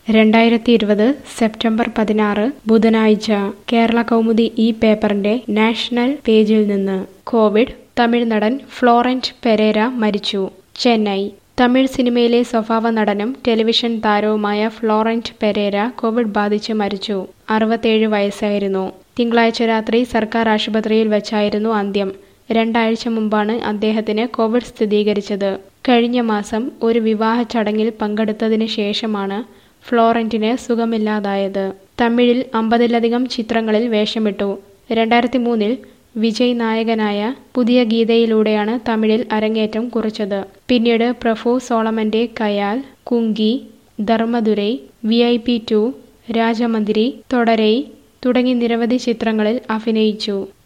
2020 September 16 ബുധനാഴ്ച കേരള കൗമുദി ഈ പേപ്പറിന്റെ നാഷണൽ പേജിൽ നിന്ന് കോവിഡ് തമിഴ് നടൻ ഫ്ലോറന്റ് പെരേര മരിച്ചു. ചെന്നൈ. തമിഴ് സിനിമയിലെ സ്വഭാവ നടനും ടെലിവിഷൻ താരവുമായ ഫ്ലോറന്റ് പെരേര കോവിഡ് ബാധിച്ച് മരിച്ചു. 67 വയസ്സായിരുന്നു. തിങ്കളാഴ്ച രാത്രി സർക്കാർ ആശുപത്രിയിൽ വച്ചായിരുന്നു അന്ത്യം. 2 ആഴ്ച മുമ്പാണ് അദ്ദേഹത്തിന് കോവിഡ് സ്ഥിരീകരിച്ചത്. കഴിഞ്ഞ മാസം ഒരു വിവാഹ ചടങ്ങിൽ പങ്കെടുത്തതിന് ശേഷമാണ് ഫ്ലോറന്റിന് സുഖമില്ലാതായത്. തമിഴിൽ 50ലധികം ചിത്രങ്ങളിൽ വേഷമിട്ടു. 2003 വിജയ് നായകനായ പുതിയ ഗീതയിലൂടെയാണ് തമിഴിൽ അരങ്ങേറ്റം കുറിച്ചത്. പിന്നീട് പ്രഭു സോളമന്റെ കയാൽ, കുങ്കി, ധർമ്മദുരൈ, VIP 2, രാജമന്ത്രി, തൊഡരൈ തുടങ്ങി നിരവധി ചിത്രങ്ങളിൽ അഭിനയിച്ചു.